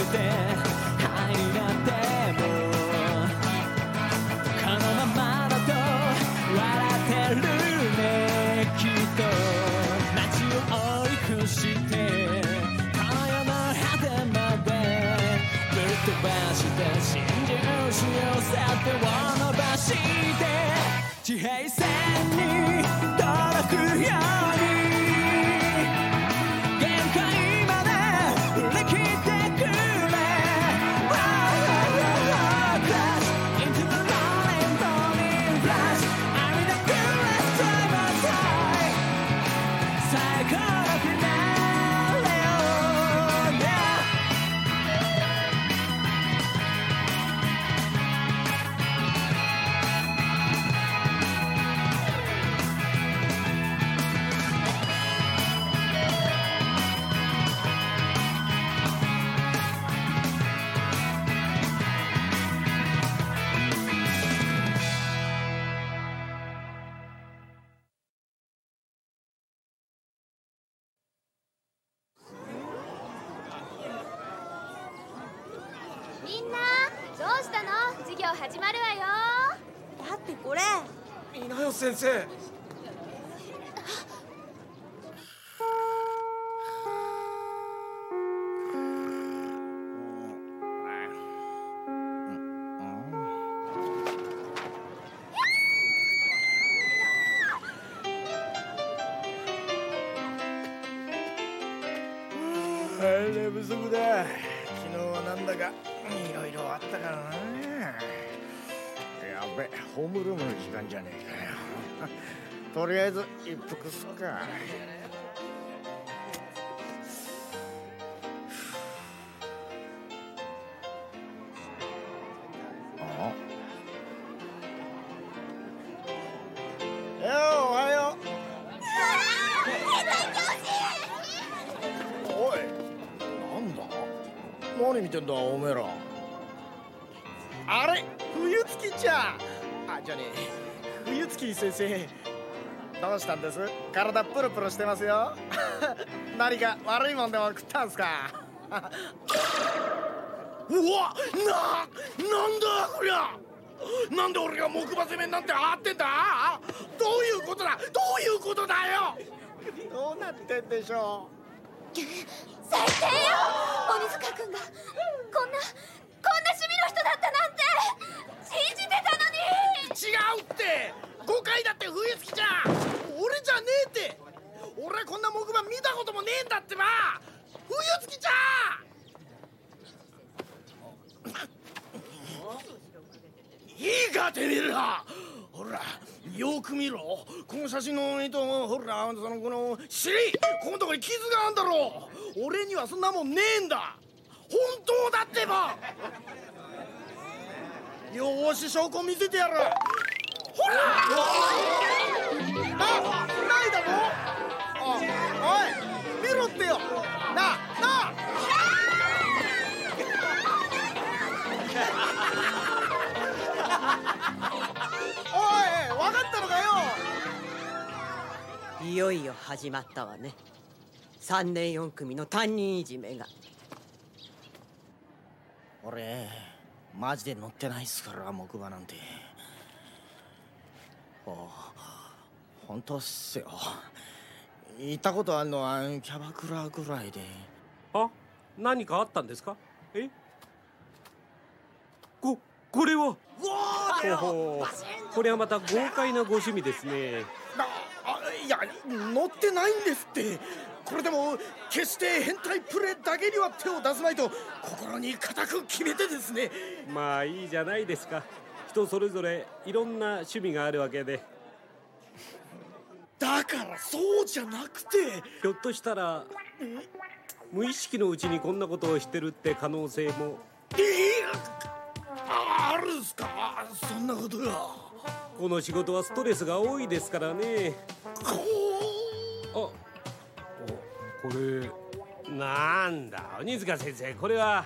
して灰になってもこのままだと笑ってるねきっと街を追い越してこの世の果てまでぶっ飛ばして真珠しよさ手を伸ばして地平線に届くように限界まで振り切ってくれ Crash into the rolling falling flash I'm the coolest driver side 最高のフィナーレを Yeah みんなどうしたの？授業始まるわよ。 だってこれいなよ先生。寝不足だ。昨日はなんだかいろいろあったからな。やべ、ホームルームの時間じゃねえかよ。とりあえず一服すっか。おはよう。おい、なんだ？何見てんだおめえら。あれ、冬月ちゃん。あ、じゃねえ、冬月先生。どうしたんです？体プルプルしてますよ。何か悪いもんでも食ったんすか？うわ、なんだこりゃ。なんで俺が木馬攻めになってあってんだ？どういうことだ？どういうことだよ。どうなってんでしょう。 最低よ。鬼塚君がこんな趣味の人だったなんて信じてたのに。 違うって。誤解だって冬月ちゃん。俺じゃねえって。俺こんな木馬見たこともねえんだってば。冬月ちゃん。いいかてめえら。ほらよく見ろ。この写真の糸、ほらこの尻、このとこに傷があんだろ。俺にはそんなもんねえんだ。本当だってば。よーし、証拠見せてやる。ほらないだろ。おい見ろってよ。なあおい、わかったのかよ。 いよいよ始まったわね。3年4組の担任いじめが。 俺マジで乗ってないっすから木馬なんて。本当っすよ。行ったことあるのはキャバクラぐらいで。 あ、何かあったんですか？え？これは。 うわー、 ほほ、これはまた豪快なご趣味ですね。 いや、乗ってないんですって。これでも決して変態プレイだけには手を出さないと心に固く決めてですね。 まあいいじゃないですか。人それぞれいろんな趣味があるわけで。 だからそうじゃなくて、 ひょっとしたら無意識のうちにこんなことをしてるって可能性も。 あるんすか？そんなことが。 この仕事はストレスが多いですからね。これなんだ鬼塚先生、これは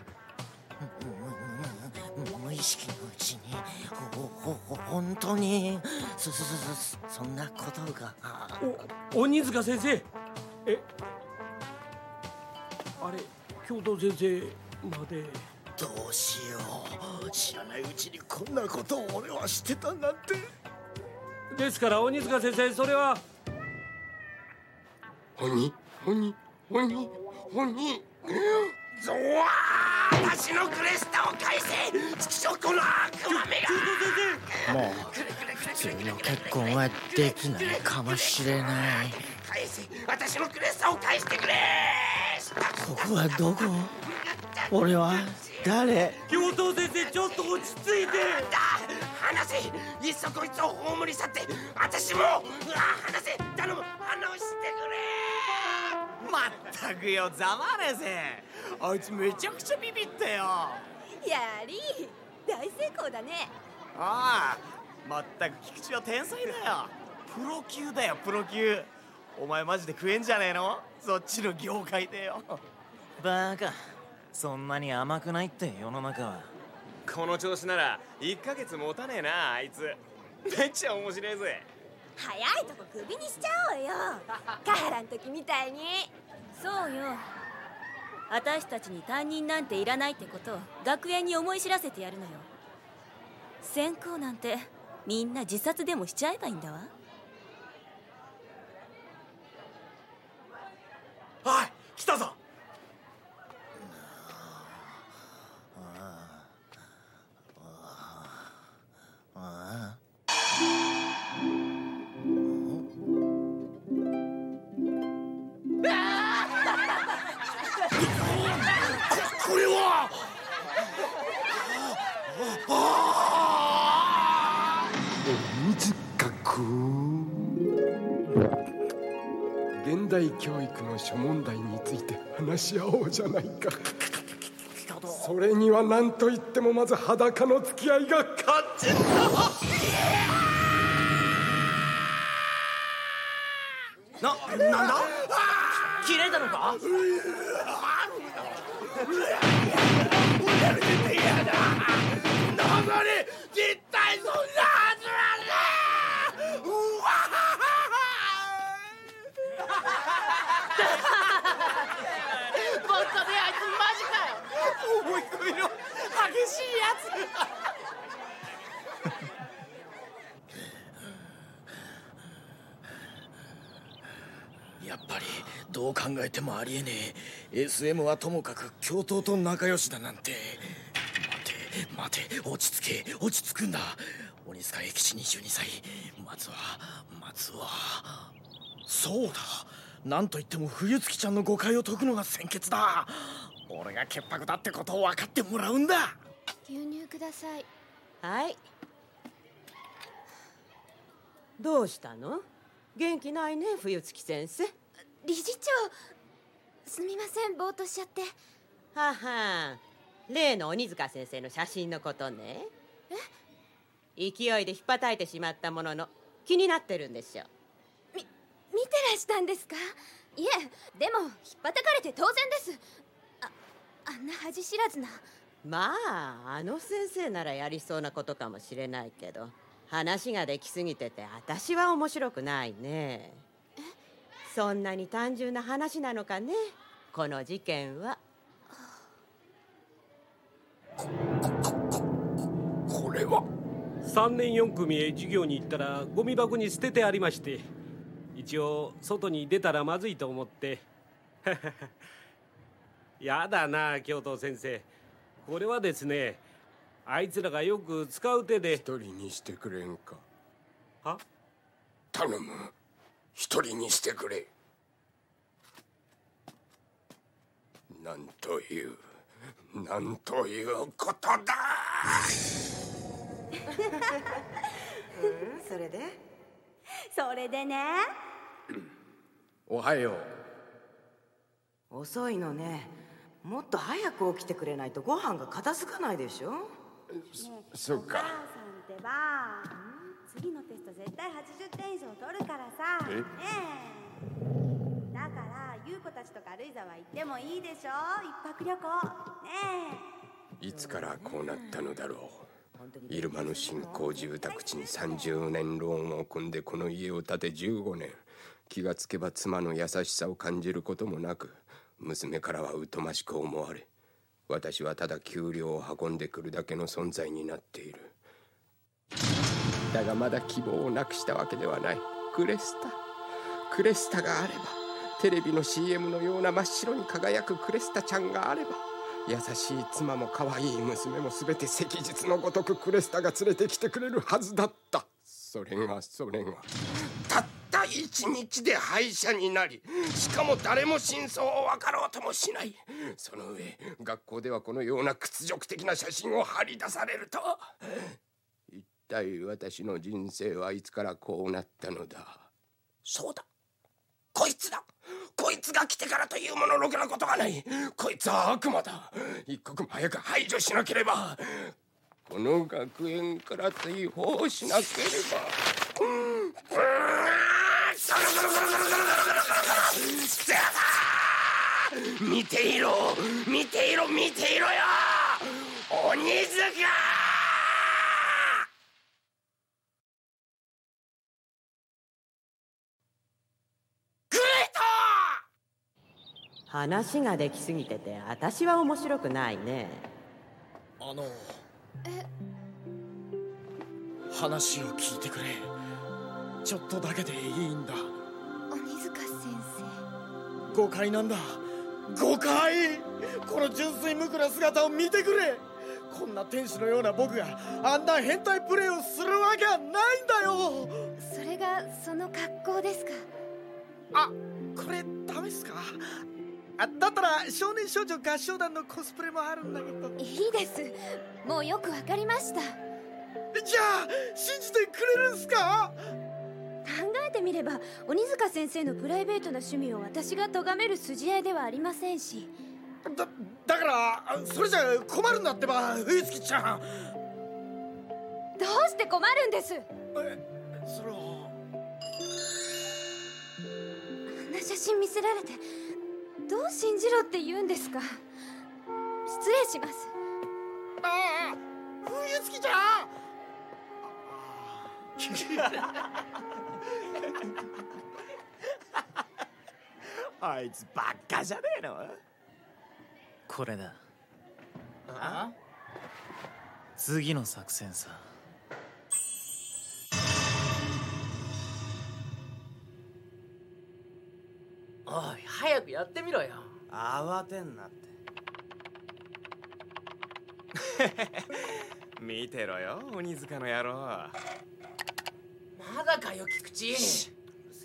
無意識のうちに本当にそんなことが。 鬼塚先生、あれ教頭先生まで。 どうしよう、知らないうちにこんなことを俺はしてたなんて。 ですから鬼塚先生、それは鬼ゾワー、私のクレスタを返せ。ちくこの悪魔めが。 もう普通の結婚はできないかもしれない。 返せ、私のクレスタを返してくれ。 ここはどこ？俺は誰？ 教頭先生、ちょっと落ち着いて。 話せ、いっそこいつを葬り去って私も話せ、頼む、話してくれ。 まったくよ、ざまねせ。あいつめちゃくちゃビビったよ。 やり大成功だね。 ああ、まったく菊池は天才だよ。プロ級だよ、プロ級。お前マジで食えんじゃねえの？そっちの業界でよ。 バカ、そんなに甘くないって世の中は。 この調子なら1ヶ月持たねえな、あいつ。めっちゃ面白いぜ。 早いとこクビにしちゃおうよ、カハラん時みたいに。 そうよ、私たちに担任なんていらないってことを学園に思い知らせてやるのよ。専攻なんてみんな自殺でもしちゃえばいいんだわ。 おい、来たぞ。これは鬼塚君、現代教育の諸問題について話し合おうじゃないか。それには何と言ってもまず裸の付き合いが肝心だ。 なんだ？切れたのか？ 絶対そんなはずはね。うわバカであいつマジかよ。 思い込みの激しいやつ。やっぱりどう考えてもありえねえ。 SM はともかく教頭と仲良しだなんて。待て、落ち着くんだ。鬼塚永吉22歳。まずはそうだ、なんといっても冬月ちゃんの誤解を解くのが先決だ。俺が潔白だってことを分かってもらうんだ。 牛乳ください。 はい。どうしたの？元気ないね、冬月先生。 理事長、すみません、ぼーっとしちゃって。 はは、例の鬼塚先生の写真のことね。勢いでひっぱたいてしまったものの気になってるんでしょ。 見てらしたんですか？いえ、でもひっぱたかれて当然です。あんな恥知らずな。 まあ、あの先生ならやりそうなことかもしれないけど、話ができすぎてて私は面白くないね。そんなに単純な話なのかね、この事件は。 これは 3年4組へ授業に行ったらゴミ箱に捨ててありまして、一応外に出たらまずいと思ってやだな、教頭先生。これはですね、あいつらがよく使う手で。 一人にしてくれんか。 は？ 頼む、一人にしてくれ。なんということだ。 それでね。 おはよう。 遅いのね。もっと早く起きてくれないとご飯が片付かないでしょ。 そうか。 お母さんってば、次のテスト絶対80点以上取るからさ。ねえ。だから優子たちと軽井沢行ってもいいでしょ、一泊旅行。ねいつからこうなったのだろう。入間の新興住宅地に30年ローンを組んでこの家を建て15年。気がつけば妻の優しさを感じることもなく、娘からは疎ましく思われ、 私はただ給料を運んでくるだけの存在になっている。だがまだ希望をなくしたわけではない。クレスタがあれば、テレビの CM のような真っ白に輝くクレスタちゃんがあれば、優しい妻も可愛い娘も全て昔日のごとくクレスタが連れてきてくれるはずだった。それがたった1日で廃車になり、しかも誰も真相を分かろうともしない。その上学校ではこのような屈辱的な写真を貼り出されると、一体私の人生はいつからこうなったのだ。そうだ、こいつが来てからというものろくなことがない。こいつは悪魔だ。一刻も早く排除しなければ。この学園から追放しなければ。見ていろよ、鬼塚。 話ができすぎてて私は面白くないね。 話を聞いてくれ。ちょっとだけでいいんだ。 鬼塚先生、 誤解なんだ。誤解。この純粋無垢な姿を見てくれ。こんな天使のような僕があんな変態プレーをするわけはないんだよ。 それがその格好ですか？ これダメっすか？だったら少年少女合唱団のコスプレもあるんだけど。 いいです、もうよくわかりました。 じゃあ信じてくれるんすか？ 考えてみれば鬼塚先生のプライベートな趣味を私が咎める筋合いではありませんし。 だからそれじゃ困るんだってば、冬月ちゃん。 どうして困るんです？ それはあんな写真見せられてどう信じろって言うんですか？失礼します。 冬月ちゃん。 あいつばっかじゃねえの。これだ。次の作戦さ。 おい、早くやってみろよ。 慌てんなって。 見てろよ、鬼塚の野郎。 まだかよ、菊池。ひょうす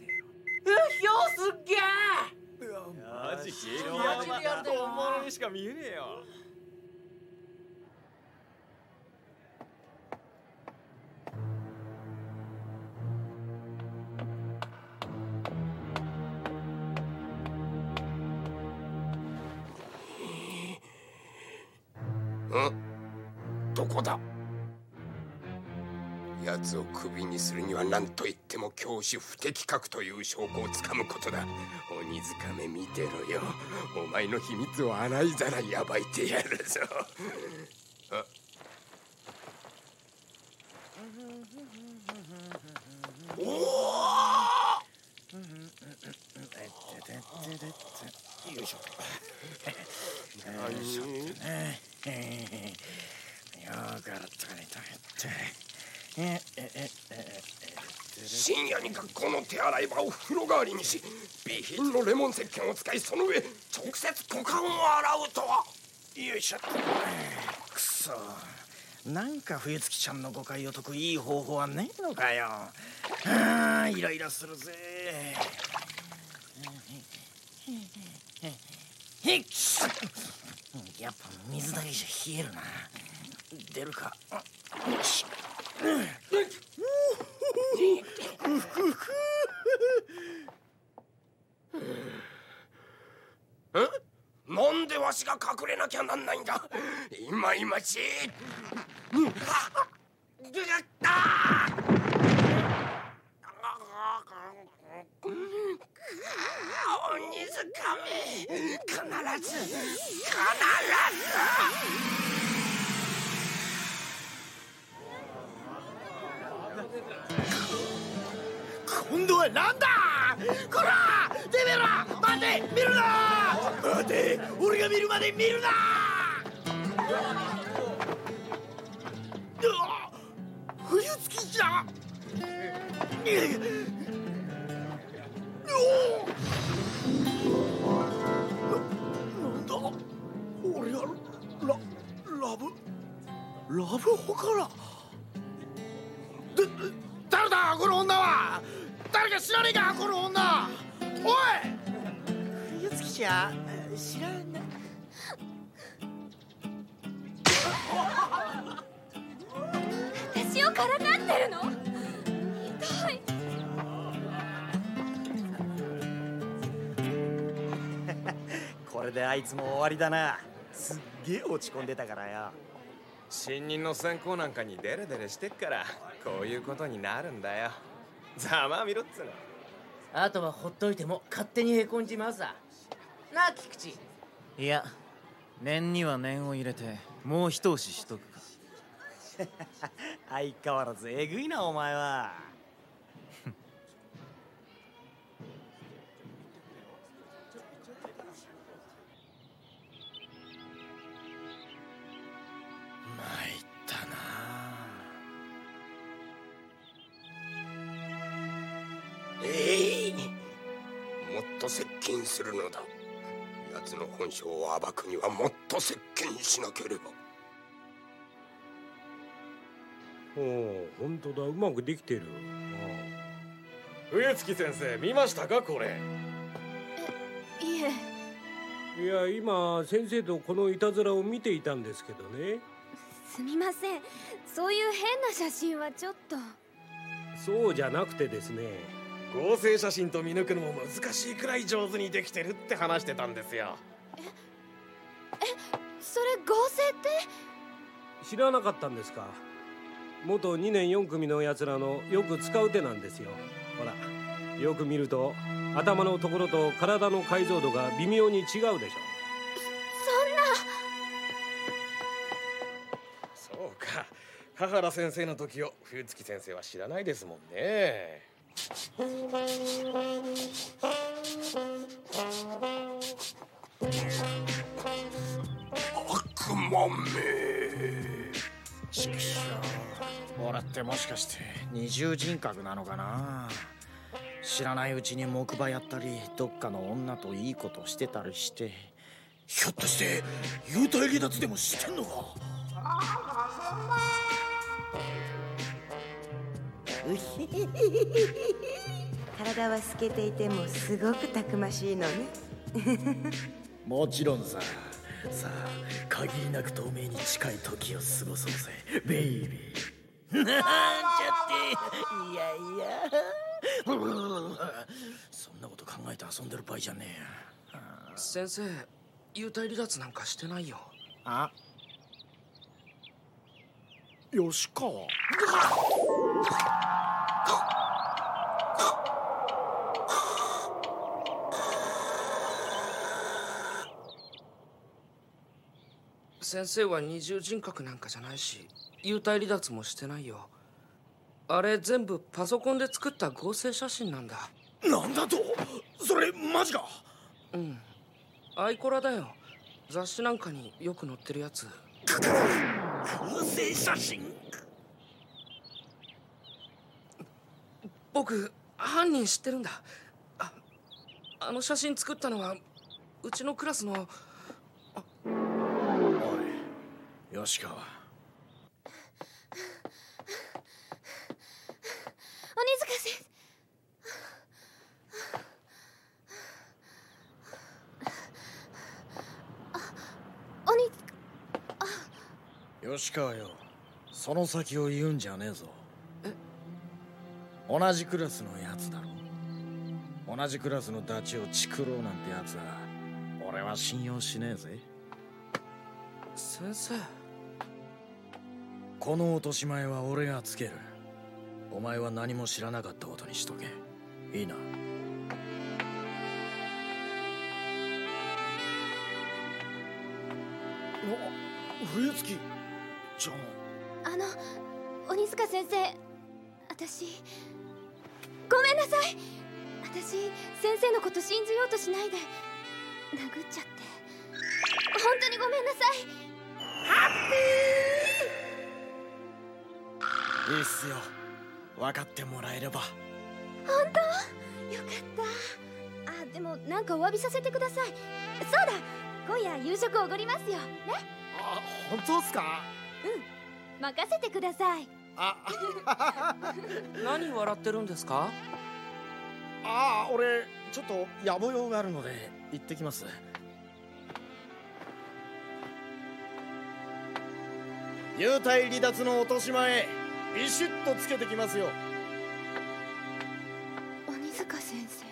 っげえ。 マジ激マジでやるでよ。 本物にしか見えねえよ。 どこだ？奴をクビにするには何と言っても教師不適格という証拠をつかむことだ。鬼塚め見てろよ。お前の秘密を洗いざらい暴いてやるぞ。おお！よいしょ。深夜に学校の手洗い場を風呂代わりにし、備品のレモン石鹸を使い、その上直接股間を洗うとは。よいしょ。 くそ、なんか冬月ちゃんの誤解を解くいい方法はねえのかよ。イライラするぜ。やっぱ水だけじゃ冷えるな。出るか。よし。 なんでわしが隠れなきゃなんないんだ。今しい。鬼塚め、必ず。 今度はなんだ。こら、てめえら、待て、見るな。待て、俺が見るまで見るな。 なんだ俺はラブホから誰だこの女は。誰か知らねえかこの女。おい冬月ちゃん知らんな。 私をからかってるの？痛い。 これであいつも終わりだな。すっげえ落ち込んでたからよ。 新任の選考なんかにデレデレしてっからこういうことになるんだよ。ざまあ見ろっつうの。 あとはほっといても勝手にへこんじまうさ。なあ菊池。 いや、念には念を入れてもう一押ししとくか。 相変わらずえぐいなお前は。 参ったな。 もっと接近するのだ。奴の本性を暴くにはもっと接近しなければ。 おお、本当だ、うまくできてる。 冬月先生見ましたかこれ。 いえ。 いや、今先生とこのいたずらを見ていたんですけどね。 すみません、そういう変な写真はちょっと。 そうじゃなくてですね、 合成写真と見抜くのも難しいくらい上手にできてるって話してたんですよ。 それ合成って知らなかったんですか。元2年4組のやつらのよく使う手なんですよ。ほら、よく見ると頭のところと体の解像度が微妙に違うでしょ。 そんな。 そうか、香原先生の時を冬月先生は知らないですもんね。 悪魔め。 ちくしょう、俺ってもしかして二重人格なのかな。知らないうちに木馬やったりどっかの女といいことしてたりして。ひょっとして幽体離脱でもしてんのか。 うひひひひ体は透けていてもすごくたくましいのね。 もちろんさ。さあ限りなく透明に近い時を過ごそうぜベイビー。なんちゃっていやいやそんなこと考えて遊んでる場合じゃねえよ。 先生、幽体離脱なんかしてないよ。 あ、吉川。 先生は二重人格なんかじゃないし、幽体離脱もしてないよ。あれ全部パソコンで作った合成写真なんだ。 なんだと？それマジか？ うん、アイコラだよ。雑誌なんかによく載ってるやつ。 合成写真？ 僕犯人知ってるんだ。あの写真作ったのはうちのクラスの。 おい吉川。 鬼塚先生。 吉川よ、その先を言うんじゃねえぞ。同じクラスのやつだろ。同じクラスのダチをチクロウなんてやつは俺は信用しねえぜ。 先生、 この落とし前は俺がつける。お前は何も知らなかったことにしとけ。いいな。冬月ちゃん。 鬼塚先生、私ごめんなさい。私先生のこと信じようとしないで殴っちゃって本当にごめんなさい。 ハッピーいいっすよ、分かってもらえれば。 本当？よかった。あ、でもなんかお詫びさせてください。そうだ、今夜夕食おごりますよね。 あ、本当っすか？ うん、任せてください。 何笑ってるんですか？ ああ、俺ちょっと野暮用があるので行ってきます。幽体離脱の落とし前、ビシッとつけてきますよ。 鬼塚先生。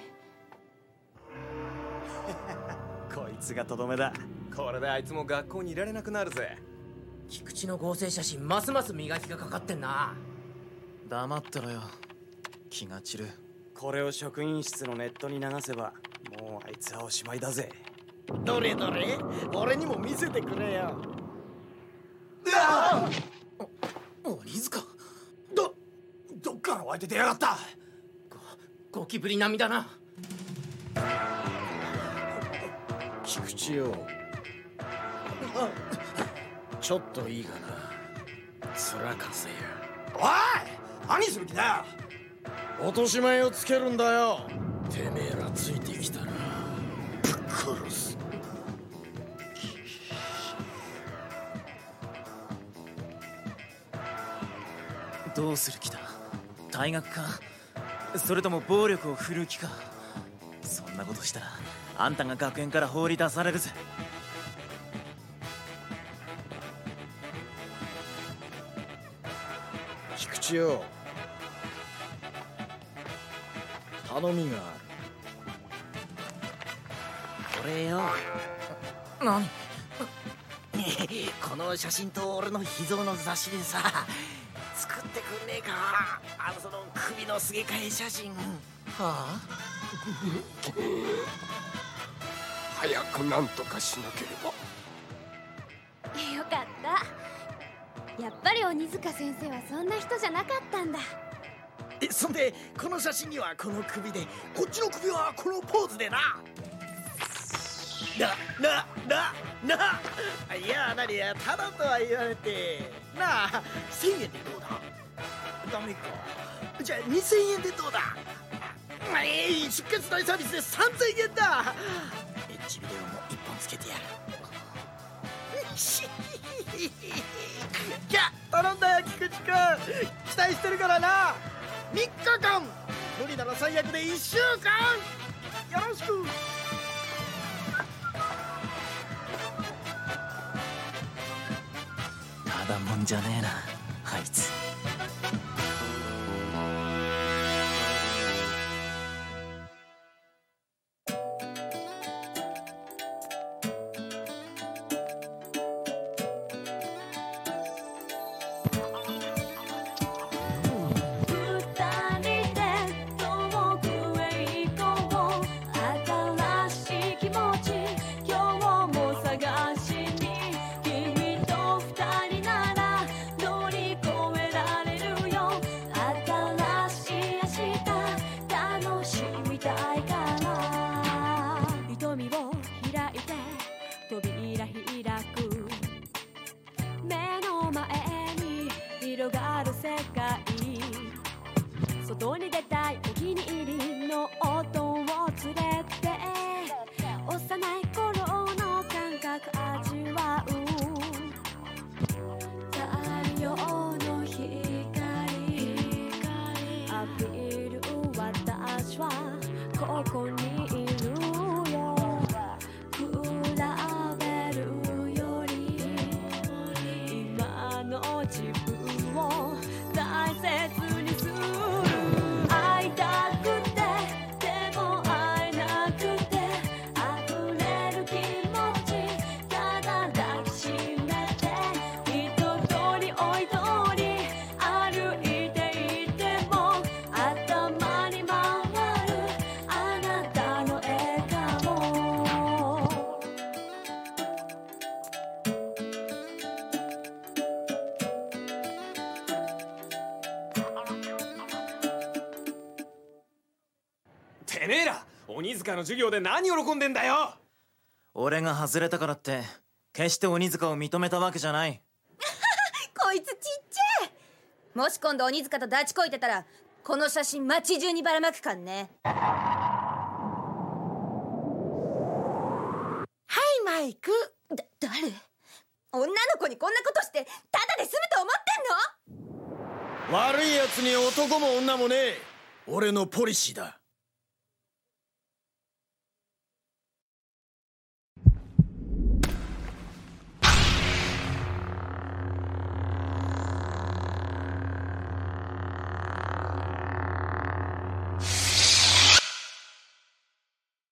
こいつがとどめだ。 これであいつも学校にいられなくなるぜ。 菊池の合成写真ますます磨きがかかってんな。 黙ってろよ、気が散る。 これを職員室のネットに流せばもうあいつはおしまいだぜ。 どれどれ、俺にも見せてくれよ。 鬼塚、 どっから湧いて出やがった。 ゴキブリ並みだな。 菊池よ、ちょっといいかな、面かせや。 おい、何する気だよ。 落とし前をつけるんだよ。てめえらついてきたらぶっ殺す。 どうする気だ？退学か？それとも暴力を振るう気か？そんなことしたらあんたが学園から放り出されるぜ。 菊池よ、頼みがある。 これよ。 何？ この写真と俺の秘蔵の雑誌でさ、作ってくんねえか？その首のすげ替え写真。 はあ？ 早く何とかしなければ。 よかった。やっぱり鬼塚先生はそんな人じゃなかったんだ。 そんでこの写真にはこの首で、こっちの首はこのポーズでな。いや、何や、ただとは言われてなあ。1000円でどうだ？ダメか。じゃあ2000円でどうだ？出血大サービスで3000円だ。エッジビデオも1本つけてやる。じゃあ頼んだよ菊池君、期待してるからな。3日間、無理なら最悪で1週間よろしく。 ただもんじゃねえな、あいつ。 外に出たいお気に入りの音を連れて、幼い頃の感覚味わう。太陽の光浴びる私はここにいるよ。比べるより今の自分を大切にする。会いたくてでも会えなくて溢れる気持ち、ただ抱きしめて一通り追い通り歩いていても頭に回るあなたの笑顔。 てめえら鬼塚の授業で何喜んでんだよ。 俺が外れたからって決して鬼塚を認めたわけじゃない。 こいつちっちゃい。もし今度鬼塚とダチこいてたらこの写真街中にばらまくかんね。 はいマイク。 誰？女の子にこんなことしてタダで済むと思ってんの？ 悪いやつに男も女もねえ。俺のポリシーだ。